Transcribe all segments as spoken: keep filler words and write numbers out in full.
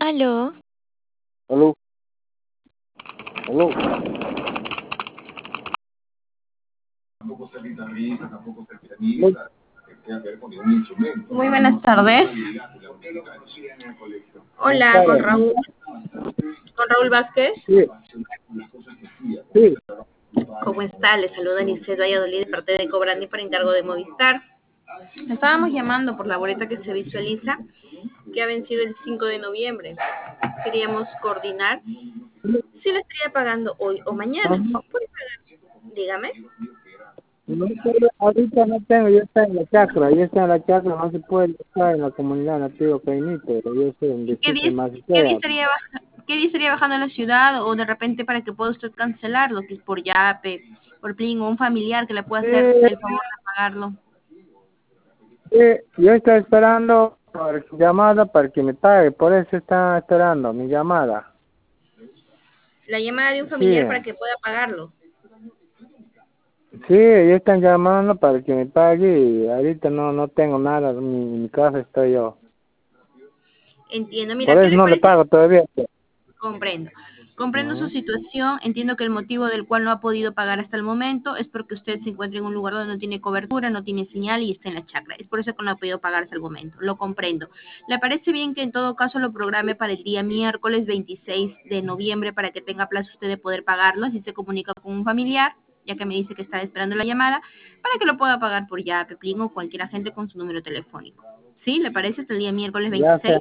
Aló. Aló, aló. Aló. Muy buenas tardes. Buenas Hola, con tardes. Raúl, con Raúl Vázquez. Sí, sí. ¿Cómo está? Le saluda Lisset Valladolid de parte de Cobrandi para encargo de Movistar. Estábamos llamando por la boleta que se visualiza, que ha vencido el cinco de noviembre. Queríamos coordinar si la estaría pagando hoy o No, mañana. no, ¿Puede pagar? Dígame. no puedo, ahorita no tengo, yo estoy en la chacra, yo estoy en la chacra, no se puede estar en la comunidad nativa Caimito, pero yo estoy en ¿Qué distrito día, más qué día sea. estaría baja- qué día estaría bajando a la ciudad o de repente para que pueda usted cancelarlo, que es por Yape, por Plin o un familiar que le pueda hacer Sí, el favor de pagarlo? sí, yo estoy esperando por su llamada para que me pague, por eso está esperando mi llamada. La llamada de un Sí, familiar para que pueda pagarlo. sí, ellos están llamando para que me pague y ahorita no, no tengo nada, en mi, en mi casa estoy yo. Entiendo. Por Mira, ¿qué eso le no le parece? pago todavía. Comprendo. Comprendo su Ujú. situación. Entiendo que el motivo del cual no ha podido pagar hasta el momento es porque usted se encuentra en un lugar donde no tiene cobertura, no tiene señal y está en la chacra. Es por eso que no ha podido pagar hasta el momento. Lo comprendo. ¿Le parece bien que en todo caso lo programe para el día miércoles veintiséis de noviembre para que tenga plazo usted de poder pagarlo? Así se comunica con un familiar, ya que me dice que está esperando la llamada, para que lo pueda pagar por ya Peplín o cualquier agente con su número telefónico. ¿Sí? ¿Le parece hasta el día miércoles Ya sé, veintiséis?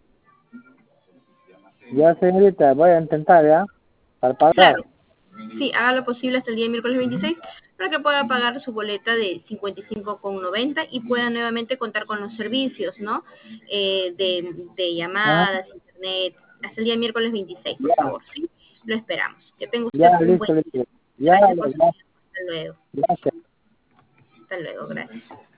ya señorita, voy a intentar ya, para Claro. pagar. Sí, haga lo posible hasta el día miércoles veintiséis para que pueda pagar su boleta de cincuenta y cinco con noventa y pueda nuevamente contar con los servicios, ¿no? Eh, de, de Ah, llamadas, internet, hasta el día miércoles veintiséis, por ya, favor, ¿sí? Lo esperamos. Que tenga ya, usted un buen listo, día. listo. Ya, Gracias por su ya, tiempo. Hasta luego. gracias. Hasta luego, gracias.